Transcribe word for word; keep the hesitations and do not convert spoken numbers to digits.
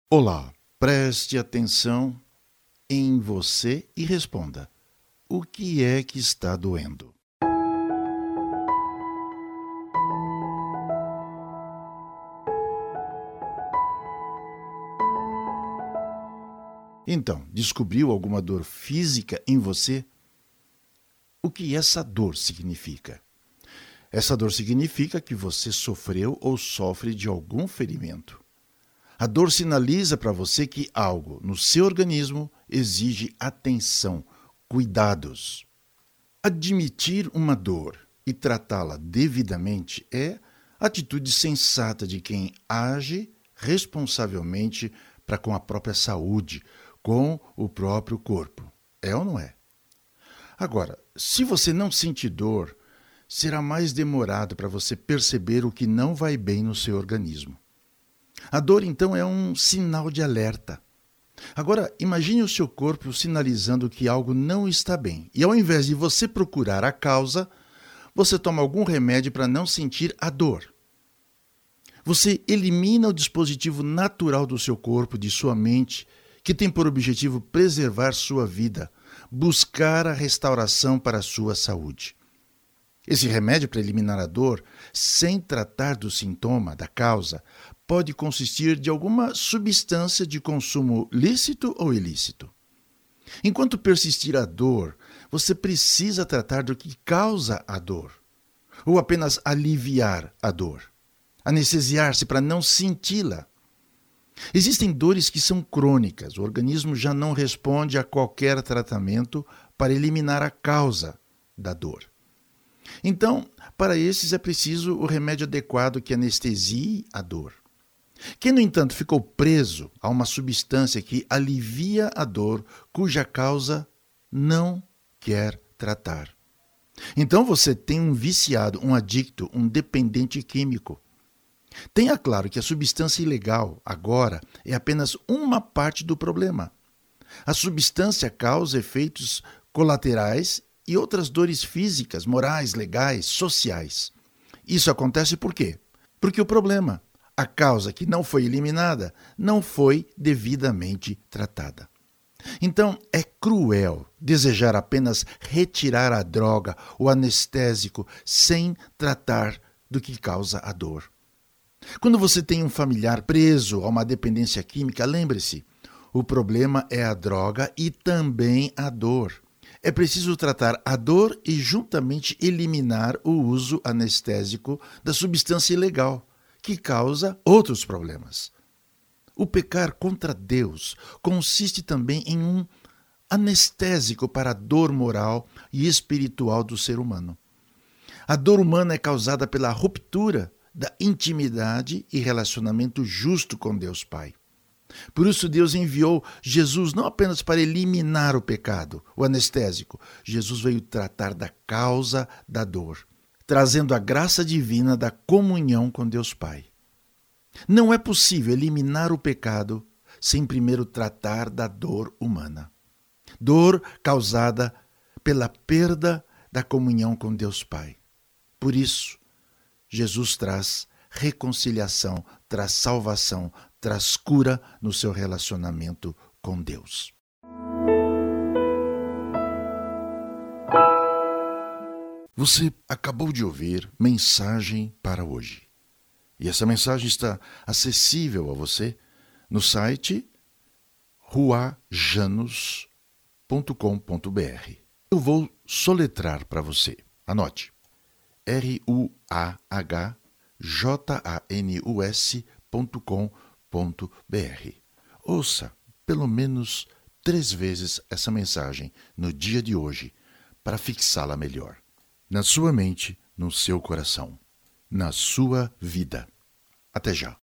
Olá, preste atenção em você e responda: o que é que está doendo? Então, descobriu alguma dor física em você? O que essa dor significa? Essa dor significa que você sofreu ou sofre de algum ferimento. A dor sinaliza para você que algo no seu organismo exige atenção, cuidados. Admitir uma dor e tratá-la devidamente é atitude sensata de quem age responsavelmente para com a própria saúde, com o próprio corpo. É ou não é? Agora, se você não sentir dor, será mais demorado para você perceber o que não vai bem no seu organismo. A dor, então, é um sinal de alerta. Agora, imagine o seu corpo sinalizando que algo não está bem. E ao invés de você procurar a causa, você toma algum remédio para não sentir a dor. Você elimina o dispositivo natural do seu corpo, de sua mente, que tem por objetivo preservar sua vida, buscar a restauração para a sua saúde. Esse remédio para eliminar a dor, sem tratar do sintoma, da causa, pode consistir de alguma substância de consumo lícito ou ilícito. Enquanto persistir a dor, você precisa tratar do que causa a dor, ou apenas aliviar a dor, anestesiar-se para não senti-la. Existem dores que são crônicas, o organismo já não responde a qualquer tratamento para eliminar a causa da dor. Então, para esses é preciso o remédio adequado que anestesie a dor. Quem, no entanto, ficou preso a uma substância que alivia a dor, cuja causa não quer tratar. Então você tem um viciado, um adicto, um dependente químico. Tenha claro que a substância ilegal, agora, é apenas uma parte do problema. A substância causa efeitos colaterais e outras dores físicas, morais, legais, sociais. Isso acontece por quê? Porque o problema, a causa que não foi eliminada, não foi devidamente tratada. Então, é cruel desejar apenas retirar a droga, o anestésico, sem tratar do que causa a dor. Quando você tem um familiar preso a uma dependência química, lembre-se, o problema é a droga e também a dor. É preciso tratar a dor e juntamente eliminar o uso anestésico da substância ilegal, que causa outros problemas. O pecar contra Deus consiste também em um anestésico para a dor moral e espiritual do ser humano. A dor humana é causada pela ruptura da intimidade e relacionamento justo com Deus Pai. Por isso Deus enviou Jesus não apenas para eliminar o pecado, o anestésico. Jesus veio tratar da causa da dor, trazendo a graça divina da comunhão com Deus Pai. Não é possível eliminar o pecado sem primeiro tratar da dor humana. Dor causada pela perda da comunhão com Deus Pai. Por isso, Jesus traz reconciliação, traz salvação, traz cura no seu relacionamento com Deus. Você acabou de ouvir Mensagem para Hoje. E essa mensagem está acessível a você no site ruajanos ponto com ponto b r. Eu vou soletrar para você. Anote. R U A H J A N U S ponto com ponto b r. Ouça pelo menos três vezes essa mensagem no dia de hoje para fixá-la melhor. Na sua mente, no seu coração, na sua vida. Até já.